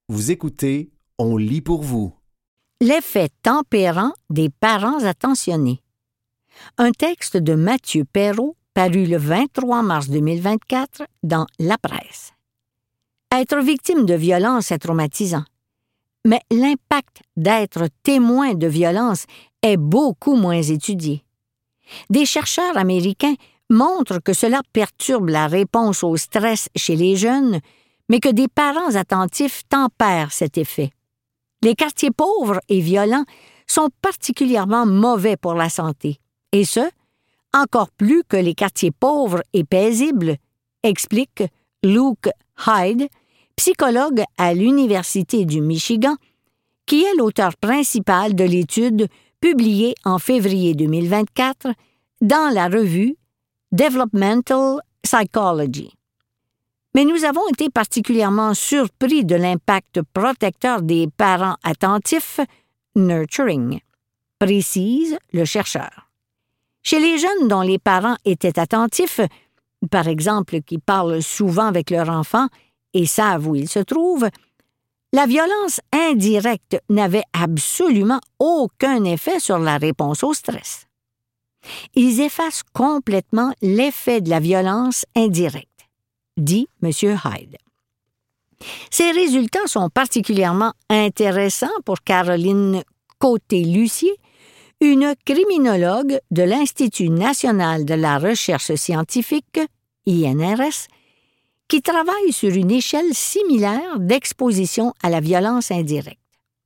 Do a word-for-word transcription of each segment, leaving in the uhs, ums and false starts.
Vous écoutez, on lit pour vous. L'effet tempérant des parents attentionnés. Un texte de Mathieu Perrault paru le vingt-trois mars deux mille vingt-quatre dans La Presse. Être victime de violence est traumatisant, mais l'impact d'être témoin de violence est beaucoup moins étudié. Des chercheurs américains montrent que cela perturbe la réponse au stress chez les jeunes, mais que des parents attentifs tempèrent cet effet. Les quartiers pauvres et violents sont particulièrement mauvais pour la santé, et ce, encore plus que les quartiers pauvres et paisibles, explique Luke Hyde, psychologue à l'Université du Michigan, qui est l'auteur principal de l'étude publiée en février deux mille vingt-quatre dans la revue Developmental Psychology. Mais nous avons été particulièrement surpris de l'impact protecteur des parents attentifs, nurturing, précise le chercheur. Chez les jeunes dont les parents étaient attentifs, par exemple qui parlent souvent avec leur enfant et savent où il se trouve, la violence indirecte n'avait absolument aucun effet sur la réponse au stress. Ils effacent complètement l'effet de la violence indirecte, dit M. Hyde. Ces résultats sont particulièrement intéressants pour Caroline Côté-Lucier, une criminologue de l'Institut national de la recherche scientifique, I N R S, qui travaille sur une échelle similaire d'exposition à la violence indirecte.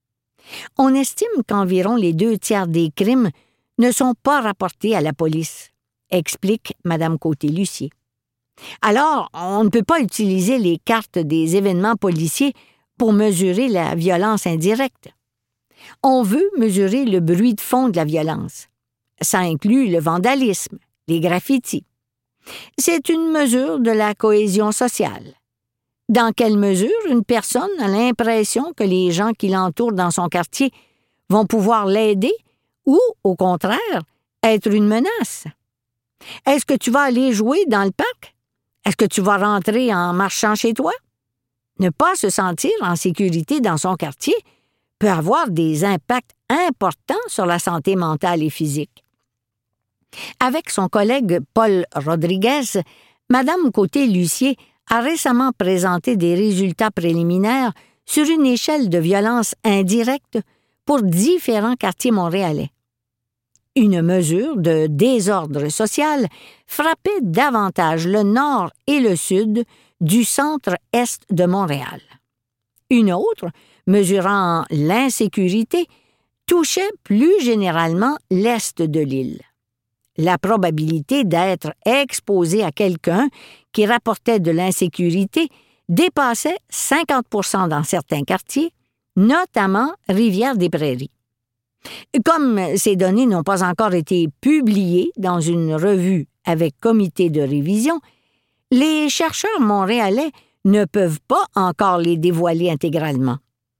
On estime qu'environ les deux tiers des crimes ne sont pas rapportés à la police, explique Mme Côté-Lucier. Alors, on ne peut pas utiliser les cartes des événements policiers pour mesurer la violence indirecte. On veut mesurer le bruit de fond de la violence. Ça inclut le vandalisme, les graffitis. C'est une mesure de la cohésion sociale. Dans quelle mesure une personne a l'impression que les gens qui l'entourent dans son quartier vont pouvoir l'aider ou, au contraire, être une menace? Est-ce que tu vas aller jouer dans le parc? Est-ce que tu vas rentrer en marchant chez toi? Ne pas se sentir en sécurité dans son quartier peut avoir des impacts importants sur la santé mentale et physique. Avec son collègue Paul Rodriguez, Mme Côté-Lucier a récemment présenté des résultats préliminaires sur une échelle de violence indirecte pour différents quartiers montréalais. Une mesure de désordre social frappait davantage le nord et le sud du centre-est de Montréal. Une autre, mesurant l'insécurité, touchait plus généralement l'est de l'île. La probabilité d'être exposé à quelqu'un qui rapportait de l'insécurité dépassait cinquante pour cent dans certains quartiers, notamment Rivière-des-Prairies. Comme ces données n'ont pas encore été publiées dans une revue avec comité de révision, les chercheurs montréalais ne peuvent pas encore les dévoiler intégralement.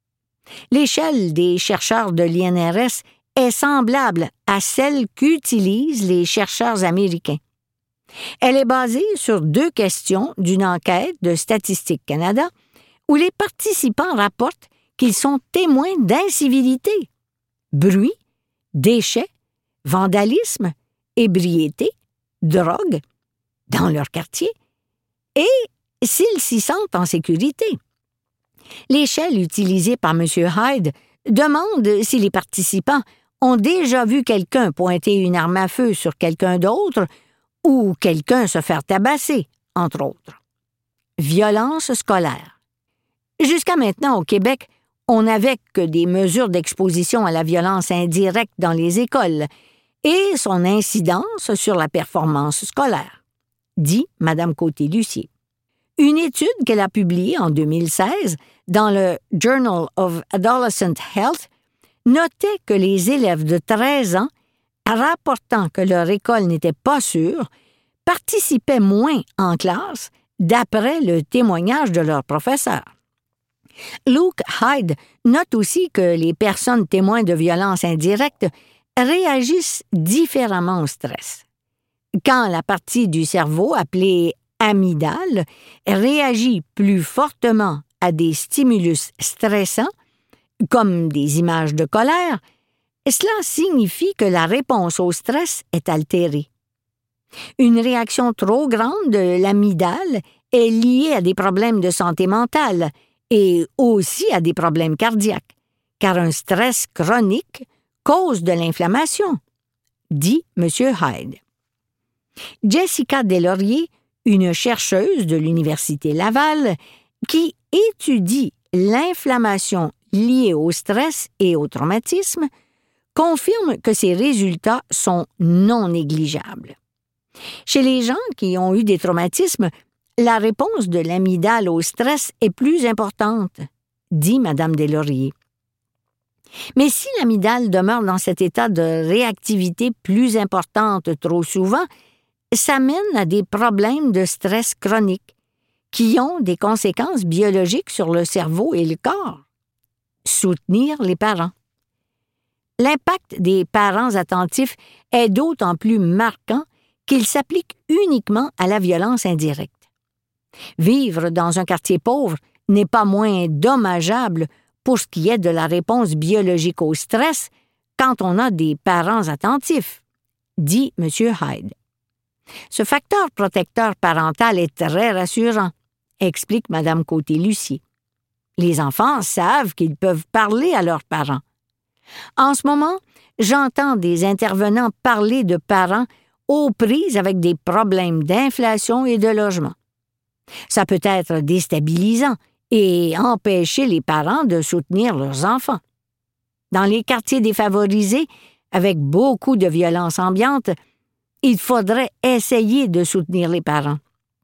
L'échelle des chercheurs de l'I N R S est semblable à celle qu'utilisent les chercheurs américains. Elle est basée sur deux questions d'une enquête de Statistique Canada où les participants rapportent qu'ils sont témoins d'incivilité, bruit, déchets, vandalisme, ébriété, drogue dans leur quartier et s'ils s'y sentent en sécurité. L'échelle utilisée par M. Hyde demande si les participants ont déjà vu quelqu'un pointer une arme à feu sur quelqu'un d'autre ou quelqu'un se faire tabasser, entre autres. Violence scolaire. Jusqu'à maintenant, au Québec, on n'avait que des mesures d'exposition à la violence indirecte dans les écoles et son incidence sur la performance scolaire, dit Mme Côté-Lucier. Une étude qu'elle a publiée en deux mille seize dans le Journal of Adolescent Health notait que les élèves de treize ans, rapportant que leur école n'était pas sûre, participaient moins en classe d'après le témoignage de leurs professeurs. Luke Hyde note aussi que les personnes témoins de violences indirectes réagissent différemment au stress. Quand la partie du cerveau appelée amygdale réagit plus fortement à des stimulus stressants, comme des images de colère, cela signifie que la réponse au stress est altérée. Une réaction trop grande de l'amygdale est liée à des problèmes de santé mentale et aussi à des problèmes cardiaques, car un stress chronique cause de l'inflammation, dit M. Hyde. Jessica Deslauriers, une chercheuse de l'Université Laval, qui étudie l'inflammation liée au stress et au traumatisme, confirme que ces résultats sont non négligeables. Chez les gens qui ont eu des traumatismes, la réponse de l'amygdale au stress est plus importante, dit Mme Deslauriers. Mais si l'amygdale demeure dans cet état de réactivité plus importante trop souvent, ça mène à des problèmes de stress chronique qui ont des conséquences biologiques sur le cerveau et le corps. Soutenir les parents. L'impact des parents attentifs est d'autant plus marquant qu'il s'applique uniquement à la violence indirecte. Vivre dans un quartier pauvre n'est pas moins dommageable pour ce qui est de la réponse biologique au stress quand on a des parents attentifs, dit M. Hyde. Ce facteur protecteur parental est très rassurant, explique Mme Côté-Lucier. Les enfants savent qu'ils peuvent parler à leurs parents. En ce moment, j'entends des intervenants parler de parents aux prises avec des problèmes d'inflation et de logement. Ça peut être déstabilisant et empêcher les parents de soutenir leurs enfants. Dans les quartiers défavorisés, avec beaucoup de violence ambiante, il faudrait essayer de soutenir les parents.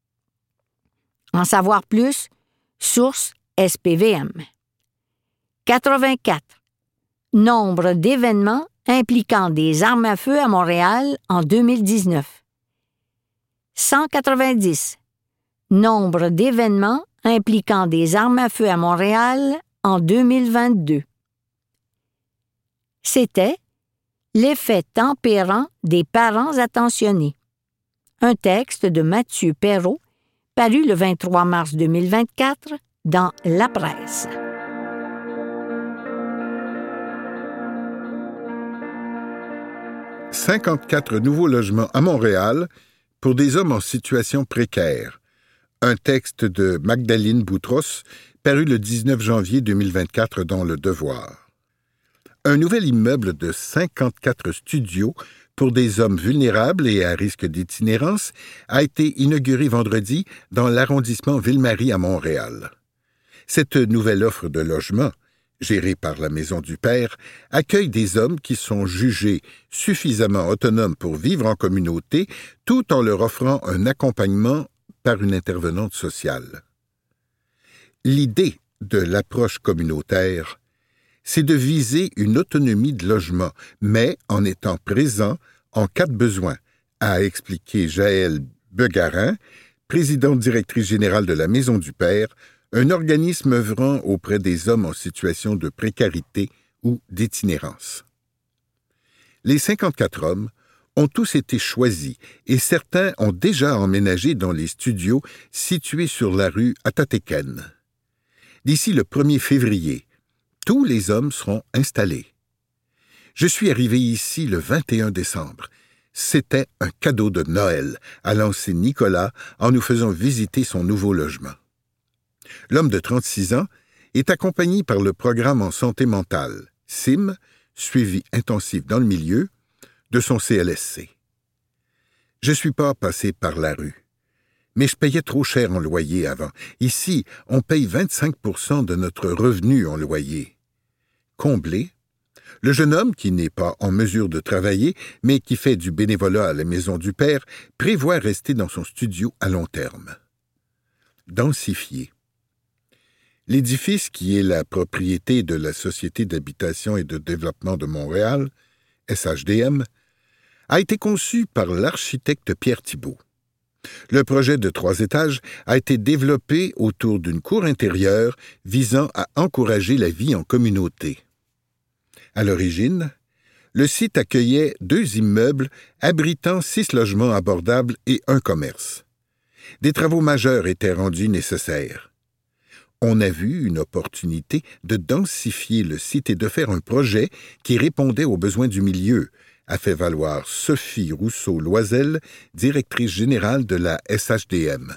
En savoir plus, source S P V M. quatre-vingt-quatre. Nombre d'événements impliquant des armes à feu à Montréal en deux mille dix-neuf. cent quatre-vingt-dix. Nombre d'événements impliquant des armes à feu à Montréal en deux mille vingt-deux. C'était l'effet tempérant des parents attentionnés. Un texte de Mathieu Perrault, paru le vingt-trois mars deux mille vingt-quatre dans La Presse. cinquante-quatre nouveaux logements à Montréal pour des hommes en situation précaire. Un texte de Magdalene Boutros, paru le dix-neuf janvier deux mille vingt-quatre dans Le Devoir. Un nouvel immeuble de cinquante-quatre studios pour des hommes vulnérables et à risque d'itinérance a été inauguré vendredi dans l'arrondissement Ville-Marie à Montréal. Cette nouvelle offre de logement, gérée par la Maison du Père, accueille des hommes qui sont jugés suffisamment autonomes pour vivre en communauté tout en leur offrant un accompagnement par une intervenante sociale. L'idée de l'approche communautaire, c'est de viser une autonomie de logement, mais en étant présent en cas de besoin, a expliqué Jaëlle Begarin, présidente directrice générale de la Maison du Père, un organisme œuvrant auprès des hommes en situation de précarité ou d'itinérance. Les cinquante-quatre hommes ont tous été choisis et certains ont déjà emménagé dans les studios situés sur la rue Atatéken. D'ici le premier février, tous les hommes seront installés. Je suis arrivé ici le vingt et un décembre. C'était un cadeau de Noël, a lancé Nicolas en nous faisant visiter son nouveau logement. L'homme de trente-six ans est accompagné par le programme en santé mentale, S I M, suivi intensif dans le milieu, de son C L S C. Je suis pas passé par la rue, mais je payais trop cher en loyer avant. Ici, on paye vingt-cinq pour cent de notre revenu en loyer. Comblé, le jeune homme, qui n'est pas en mesure de travailler, mais qui fait du bénévolat à la Maison du Père, prévoit rester dans son studio à long terme. Densifié. L'édifice, qui est la propriété de la Société d'habitation et de développement de Montréal, S H D M, a été conçu par l'architecte Pierre Thibault. Le projet de trois étages a été développé autour d'une cour intérieure visant à encourager la vie en communauté. À l'origine, le site accueillait deux immeubles abritant six logements abordables et un commerce. Des travaux majeurs étaient rendus nécessaires. On a vu une opportunité de densifier le site et de faire un projet qui répondait aux besoins du milieu, a fait valoir Sophie Rousseau-Loisel, directrice générale de la S H D M.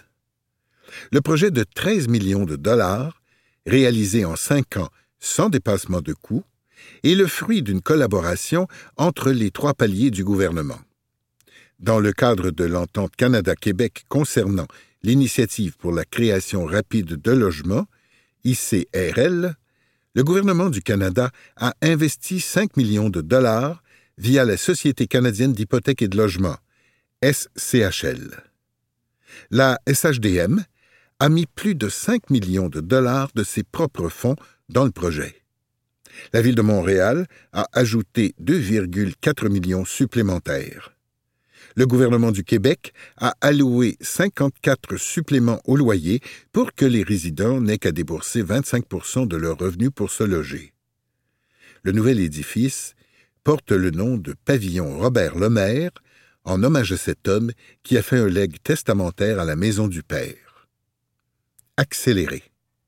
Le projet de treize millions de dollars, réalisé en cinq ans sans dépassement de coûts, est le fruit d'une collaboration entre les trois paliers du gouvernement. Dans le cadre de l'entente Canada-Québec concernant l'initiative pour la création rapide de logements, I C R L, le gouvernement du Canada a investi cinq millions de dollars via la Société canadienne d'hypothèques et de logement, S C H L. La S H D M a mis plus de cinq millions de dollars de ses propres fonds dans le projet. La Ville de Montréal a ajouté deux virgule quatre millions supplémentaires. Le gouvernement du Québec a alloué cinquante-quatre suppléments au loyer pour que les résidents n'aient qu'à débourser vingt-cinq pour cent de leurs revenus pour se loger. Le nouvel édifice porte le nom de Pavillon Robert Lemaire, en hommage à cet homme qui a fait un legs testamentaire à la Maison du Père. Accélérer.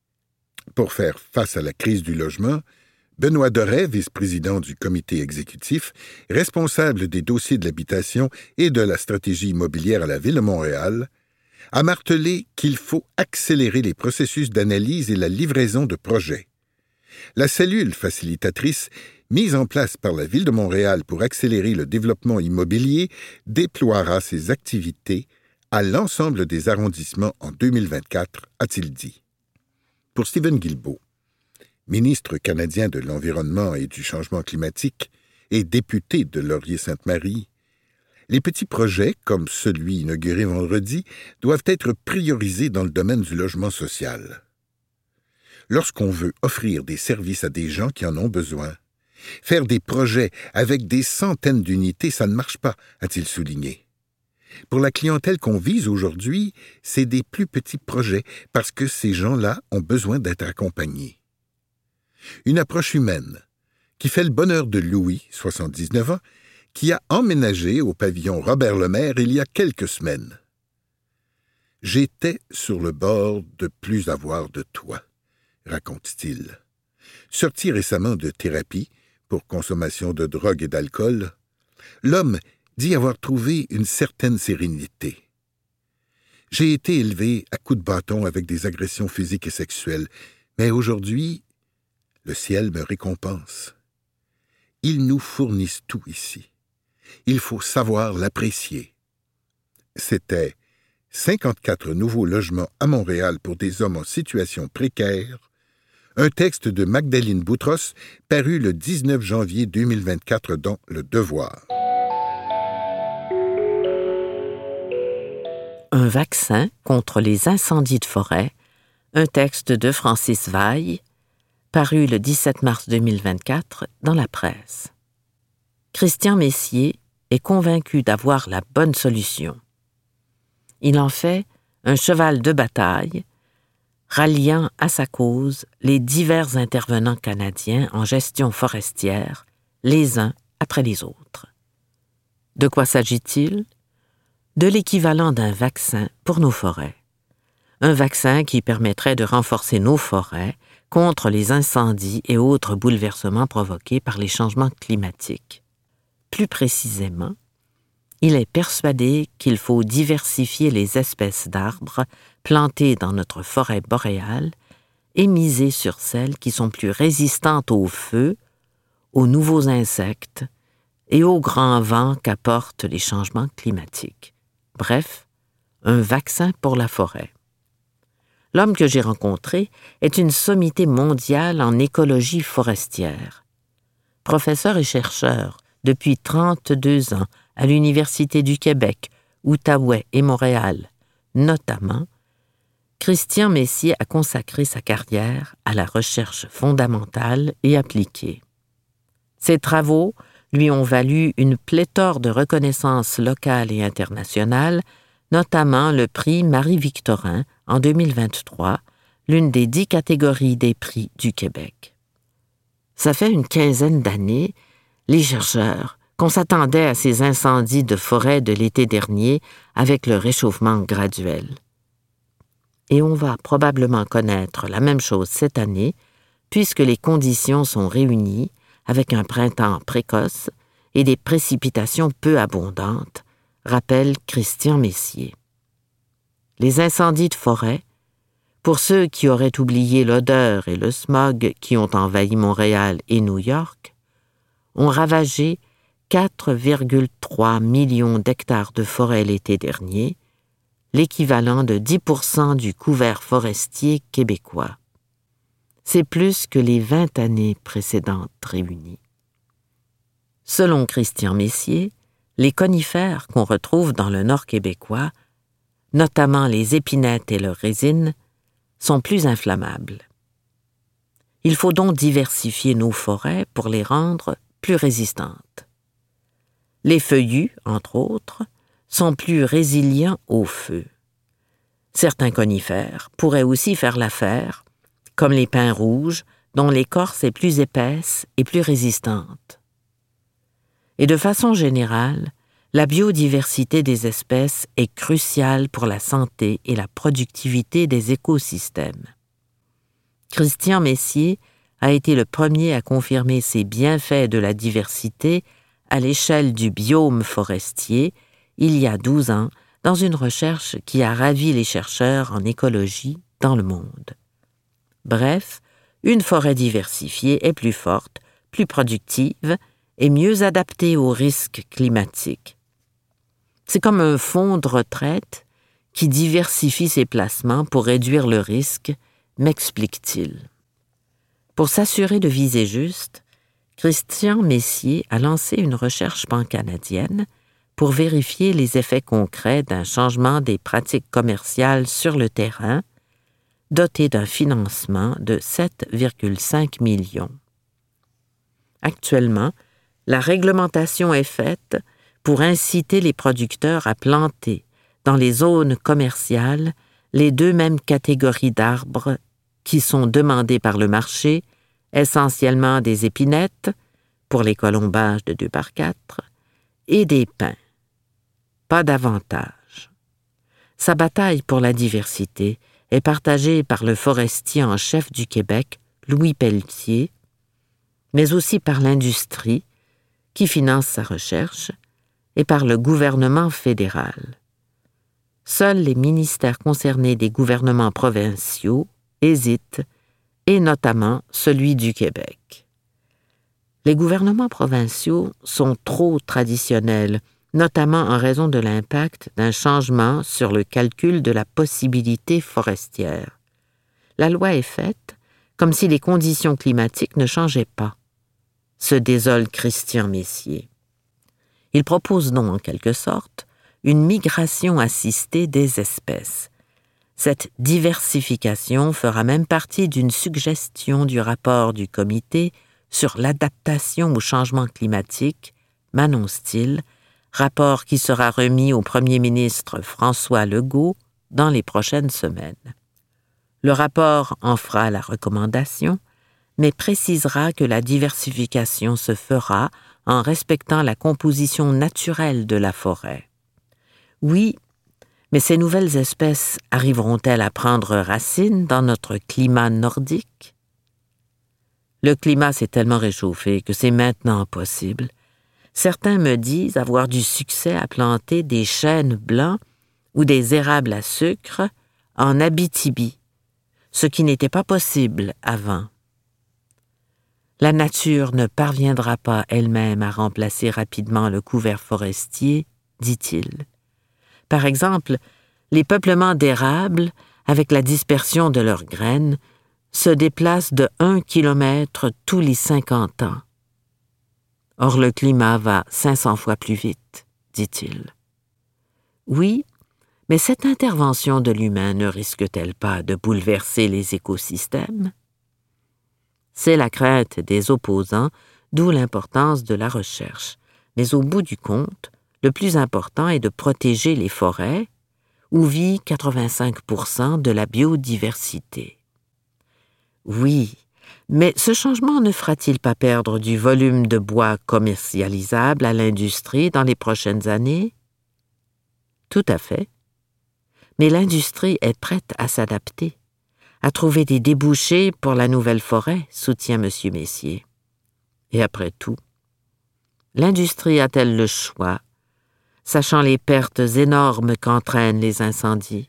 Pour faire face à la crise du logement, Benoît Doré, vice-président du comité exécutif, responsable des dossiers de l'habitation et de la stratégie immobilière à la Ville de Montréal, a martelé qu'il faut accélérer les processus d'analyse et la livraison de projets. La cellule facilitatrice, mise en place par la Ville de Montréal pour accélérer le développement immobilier, déploiera ses activités à l'ensemble des arrondissements en deux mille vingt-quatre, a-t-il dit. Pour Stephen Guilbeault, ministre canadien de l'Environnement et du Changement climatique et député de Laurier-Sainte-Marie, les petits projets, comme celui inauguré vendredi, doivent être priorisés dans le domaine du logement social. Lorsqu'on veut offrir des services à des gens qui en ont besoin, faire des projets avec des centaines d'unités, ça ne marche pas, a-t-il souligné. Pour la clientèle qu'on vise aujourd'hui, c'est des plus petits projets parce que ces gens-là ont besoin d'être accompagnés. Une approche humaine qui fait le bonheur de Louis, soixante-dix-neuf ans, qui a emménagé au pavillon Robert Lemaire il y a quelques semaines. « J'étais sur le bord de plus avoir de toi », raconte-t-il. Sorti récemment de thérapie pour consommation de drogue et d'alcool, l'homme dit avoir trouvé une certaine sérénité. « J'ai été élevé à coups de bâton avec des agressions physiques et sexuelles, mais aujourd'hui, le ciel me récompense. Ils nous fournissent tout ici. Il faut savoir l'apprécier. » C'était cinquante-quatre nouveaux logements à Montréal pour des hommes en situation précaire, un texte de Magdalene Boutros paru le dix-neuf janvier deux mille vingt-quatre dans Le Devoir. Un vaccin contre les incendies de forêt, un texte de Francis Vaille, paru le dix-sept mars deux mille vingt-quatre dans la presse. Christian Messier est convaincu d'avoir la bonne solution. Il en fait un cheval de bataille, ralliant à sa cause les divers intervenants canadiens en gestion forestière, les uns après les autres. De quoi s'agit-il? De l'équivalent d'un vaccin pour nos forêts. Un vaccin qui permettrait de renforcer nos forêts contre les incendies et autres bouleversements provoqués par les changements climatiques. Plus précisément, il est persuadé qu'il faut diversifier les espèces d'arbres plantées dans notre forêt boréale et miser sur celles qui sont plus résistantes au feu, aux nouveaux insectes et aux grands vents qu'apportent les changements climatiques. Bref, un vaccin pour la forêt. L'homme que j'ai rencontré est une sommité mondiale en écologie forestière. Professeur et chercheur depuis trente-deux ans à l'Université du Québec, Outaouais et Montréal, notamment, Christian Messier a consacré sa carrière à la recherche fondamentale et appliquée. Ses travaux lui ont valu une pléthore de reconnaissances locales et internationales, notamment le prix Marie-Victorin en deux mille vingt-trois, l'une des dix catégories des prix du Québec. Ça fait une quinzaine d'années, les chercheurs, qu'on s'attendait à ces incendies de forêt de l'été dernier avec le réchauffement graduel. Et on va probablement connaître la même chose cette année, puisque les conditions sont réunies avec un printemps précoce et des précipitations peu abondantes, rappelle Christian Messier. Les incendies de forêt, pour ceux qui auraient oublié l'odeur et le smog qui ont envahi Montréal et New York, ont ravagé quatre virgule trois millions d'hectares de forêt l'été dernier, l'équivalent de dix pour cent du couvert forestier québécois. C'est plus que les vingt années précédentes réunies. Selon Christian Messier, les conifères qu'on retrouve dans le nord québécois, notamment les épinettes et leurs résines, sont plus inflammables. Il faut donc diversifier nos forêts pour les rendre plus résistantes. Les feuillus, entre autres, sont plus résilients au feu. Certains conifères pourraient aussi faire l'affaire, comme les pins rouges, dont l'écorce est plus épaisse et plus résistante. Et de façon générale, la biodiversité des espèces est cruciale pour la santé et la productivité des écosystèmes. Christian Messier a été le premier à confirmer ces bienfaits de la diversité à l'échelle du biome forestier, il y a douze ans, dans une recherche qui a ravi les chercheurs en écologie dans le monde. Bref, une forêt diversifiée est plus forte, plus productive et mieux adaptée aux risques climatiques. C'est comme un fonds de retraite qui diversifie ses placements pour réduire le risque, m'explique-t-il. Pour s'assurer de viser juste, Christian Messier a lancé une recherche pan-canadienne pour vérifier les effets concrets d'un changement des pratiques commerciales sur le terrain, doté d'un financement de sept virgule cinq millions. Actuellement, la réglementation est faite pour inciter les producteurs à planter dans les zones commerciales les deux mêmes catégories d'arbres qui sont demandées par le marché, essentiellement des épinettes, pour les colombages de deux par quatre, et des pins. Pas davantage. Sa bataille pour la diversité est partagée par le forestier en chef du Québec, Louis Pelletier, mais aussi par l'industrie, qui finance sa recherche, et par le gouvernement fédéral. Seuls les ministères concernés des gouvernements provinciaux hésitent, et notamment celui du Québec. Les gouvernements provinciaux sont trop traditionnels, notamment en raison de l'impact d'un changement sur le calcul de la possibilité forestière. La loi est faite comme si les conditions climatiques ne changeaient pas, se désole Christian Messier. Il propose donc, en quelque sorte, une migration assistée des espèces. Cette diversification fera même partie d'une suggestion du rapport du comité sur l'adaptation au changement climatique, m'annonce-t-il, rapport qui sera remis au premier ministre François Legault dans les prochaines semaines. Le rapport en fera la recommandation, mais précisera que la diversification se fera en respectant la composition naturelle de la forêt. Oui, mais ces nouvelles espèces arriveront-elles à prendre racine dans notre climat nordique? Le climat s'est tellement réchauffé que c'est maintenant possible. Certains me disent avoir du succès à planter des chênes blancs ou des érables à sucre en Abitibi, ce qui n'était pas possible avant. La nature ne parviendra pas elle-même à remplacer rapidement le couvert forestier, dit-il. Par exemple, les peuplements d'érables, avec la dispersion de leurs graines, se déplacent de un kilomètre tous les cinquante ans. Or, le climat va cinq cents fois plus vite, dit-il. Oui, mais cette intervention de l'humain ne risque-t-elle pas de bouleverser les écosystèmes? C'est la crainte des opposants, d'où l'importance de la recherche. Mais au bout du compte, le plus important est de protéger les forêts, où vit quatre-vingt-cinq pour cent de la biodiversité. Oui, mais ce changement ne fera-t-il pas perdre du volume de bois commercialisable à l'industrie dans les prochaines années? Tout à fait. Mais l'industrie est prête à s'adapter, à trouver des débouchés pour la nouvelle forêt, soutient M. Messier. Et après tout, l'industrie a-t-elle le choix, sachant les pertes énormes qu'entraînent les incendies?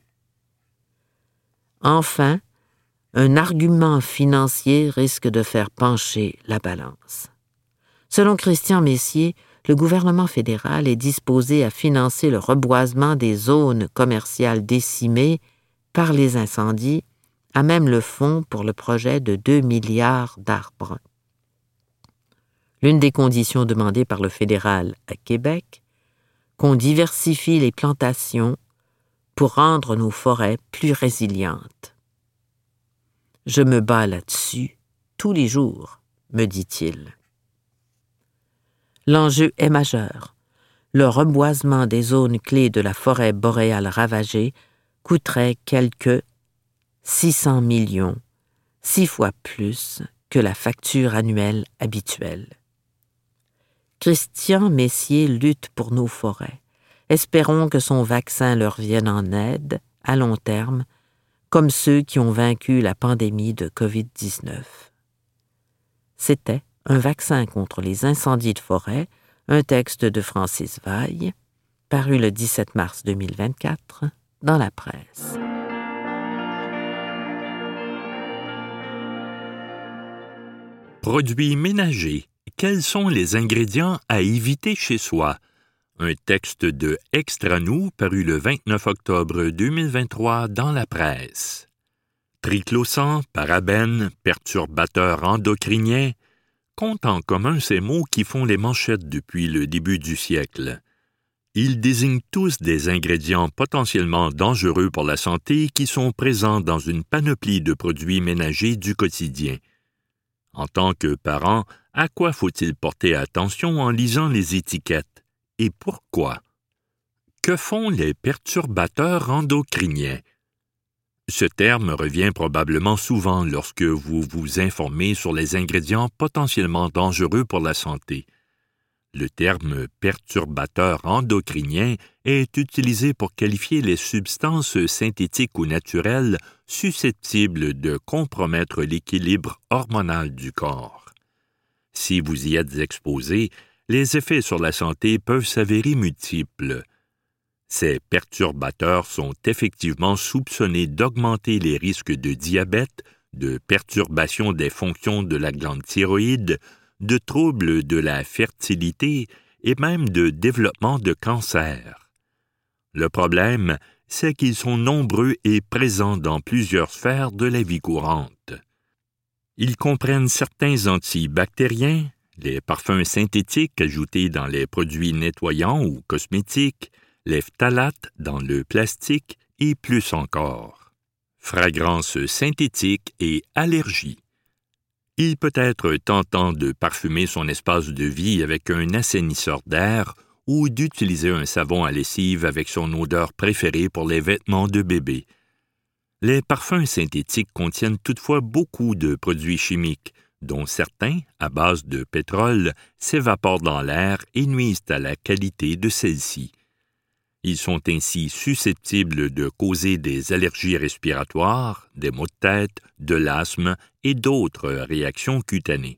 Enfin, un argument financier risque de faire pencher la balance. Selon Christian Messier, le gouvernement fédéral est disposé à financer le reboisement des zones commerciales décimées par les incendies, à même le fonds pour le projet de deux milliards d'arbres. L'une des conditions demandées par le fédéral à Québec, qu'on diversifie les plantations pour rendre nos forêts plus résilientes. Je me bats là-dessus tous les jours, me dit-il. L'enjeu est majeur. Le reboisement des zones clés de la forêt boréale ravagée coûterait quelque six cents millions, six fois plus que la facture annuelle habituelle. Christian Messier lutte pour nos forêts. Espérons que son vaccin leur vienne en aide, à long terme, comme ceux qui ont vaincu la pandémie de covid dix-neuf. C'était Un vaccin contre les incendies de forêt, un texte de Francis Vaille, paru le dix-sept mars deux mille vingt-quatre dans la presse. Produits ménagers. Quels sont les ingrédients à éviter chez soi? Un texte de Extra nous paru le vingt-neuf octobre deux mille vingt-trois dans la presse. Triclosan, parabènes, perturbateurs endocriniens comptent en commun ces mots qui font les manchettes depuis le début du siècle. Ils désignent tous des ingrédients potentiellement dangereux pour la santé qui sont présents dans une panoplie de produits ménagers du quotidien. En tant que parent, à quoi faut-il porter attention en lisant les étiquettes? Et pourquoi? Que font les perturbateurs endocriniens? Ce terme revient probablement souvent lorsque vous vous informez sur les ingrédients potentiellement dangereux pour la santé. Le terme perturbateur endocrinien est utilisé pour qualifier les substances synthétiques ou naturelles susceptibles de compromettre l'équilibre hormonal du corps. Si vous y êtes exposé, les effets sur la santé peuvent s'avérer multiples. Ces perturbateurs sont effectivement soupçonnés d'augmenter les risques de diabète, de perturbation des fonctions de la glande thyroïde, de troubles de la fertilité et même de développement de cancer. Le problème, c'est qu'ils sont nombreux et présents dans plusieurs sphères de la vie courante. Ils comprennent certains antibactériens, les parfums synthétiques ajoutés dans les produits nettoyants ou cosmétiques, les phtalates dans le plastique et plus encore. Fragrances synthétiques et allergies. Il peut être tentant de parfumer son espace de vie avec un assainisseur d'air ou d'utiliser un savon à lessive avec son odeur préférée pour les vêtements de bébé. Les parfums synthétiques contiennent toutefois beaucoup de produits chimiques, dont certains, à base de pétrole, s'évaporent dans l'air et nuisent à la qualité de celle-ci. Ils sont ainsi susceptibles de causer des allergies respiratoires, des maux de tête, de l'asthme et d'autres réactions cutanées.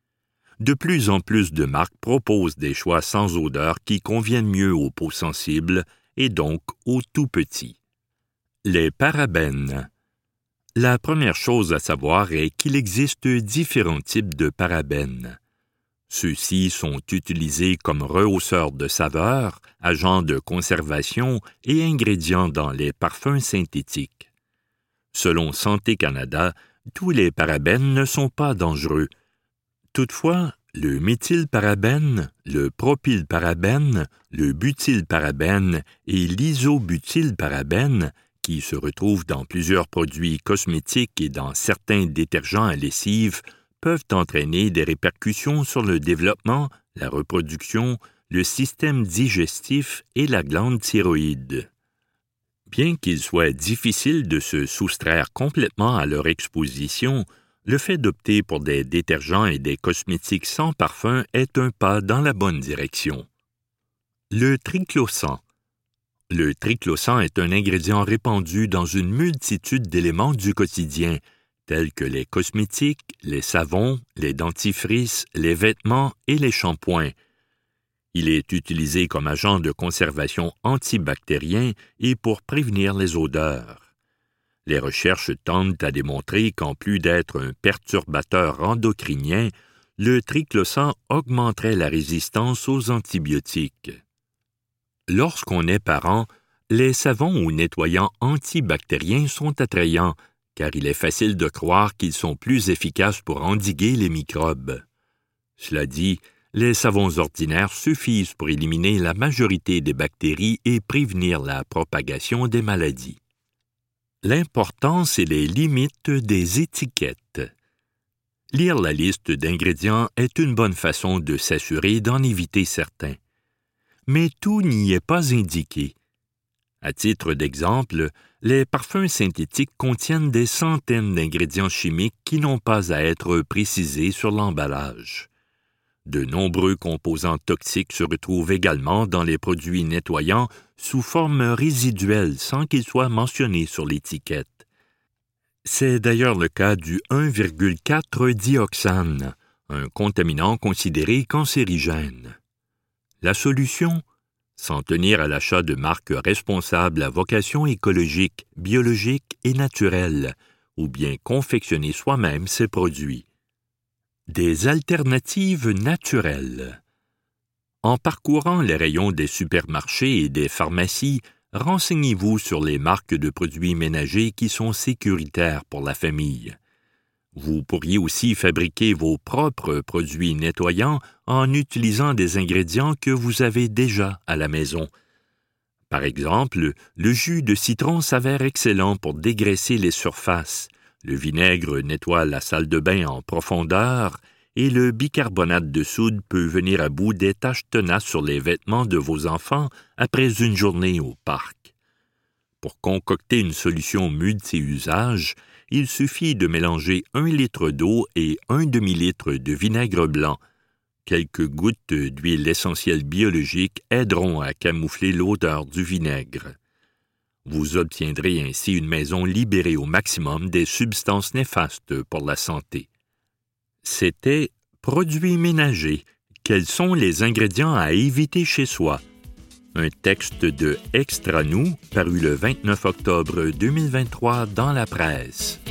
De plus en plus de marques proposent des choix sans odeur qui conviennent mieux aux peaux sensibles et donc aux tout-petits. Les parabènes. La première chose à savoir est qu'il existe différents types de parabènes. Ceux-ci sont utilisés comme rehausseurs de saveur, agents de conservation et ingrédients dans les parfums synthétiques. Selon Santé Canada, tous les parabènes ne sont pas dangereux. Toutefois, le méthylparabène, le propylparabène, le butylparabène et l'isobutylparabène, qui se retrouvent dans plusieurs produits cosmétiques et dans certains détergents à lessive, peuvent entraîner des répercussions sur le développement, la reproduction, le système digestif et la glande thyroïde. Bien qu'il soit difficile de se soustraire complètement à leur exposition, le fait d'opter pour des détergents et des cosmétiques sans parfum est un pas dans la bonne direction. Le triclosan. Le triclosan est un ingrédient répandu dans une multitude d'éléments du quotidien, tels que les cosmétiques, les savons, les dentifrices, les vêtements et les shampoings. Il est utilisé comme agent de conservation antibactérien et pour prévenir les odeurs. Les recherches tendent à démontrer qu'en plus d'être un perturbateur endocrinien, le triclosan augmenterait la résistance aux antibiotiques. Lorsqu'on est parent, les savons ou nettoyants antibactériens sont attrayants, car il est facile de croire qu'ils sont plus efficaces pour endiguer les microbes. Cela dit, les savons ordinaires suffisent pour éliminer la majorité des bactéries et prévenir la propagation des maladies. L'importance et les limites des étiquettes. Lire la liste d'ingrédients est une bonne façon de s'assurer d'en éviter certains. Mais tout n'y est pas indiqué. À titre d'exemple, les parfums synthétiques contiennent des centaines d'ingrédients chimiques qui n'ont pas à être précisés sur l'emballage. De nombreux composants toxiques se retrouvent également dans les produits nettoyants sous forme résiduelle sans qu'ils soient mentionnés sur l'étiquette. C'est d'ailleurs le cas du un virgule quatre dioxane, un contaminant considéré cancérigène. La solution? S'en tenir à l'achat de marques responsables à vocation écologique, biologique et naturelle, ou bien confectionner soi-même ces produits. Des alternatives naturelles. En parcourant les rayons des supermarchés et des pharmacies, renseignez-vous sur les marques de produits ménagers qui sont sécuritaires pour la famille. Vous pourriez aussi fabriquer vos propres produits nettoyants en utilisant des ingrédients que vous avez déjà à la maison. Par exemple, le jus de citron s'avère excellent pour dégraisser les surfaces, le vinaigre nettoie la salle de bain en profondeur et le bicarbonate de soude peut venir à bout des taches tenaces sur les vêtements de vos enfants après une journée au parc. Pour concocter une solution multi-usage, il suffit de mélanger un litre d'eau et un demi-litre de vinaigre blanc. Quelques gouttes d'huile essentielle biologique aideront à camoufler l'odeur du vinaigre. Vous obtiendrez ainsi une maison libérée au maximum des substances néfastes pour la santé. C'était « Produits ménagers. Quels sont les ingrédients à éviter chez soi ?» Un texte de Extra nous, paru le vingt-neuf octobre deux mille vingt-trois dans la presse.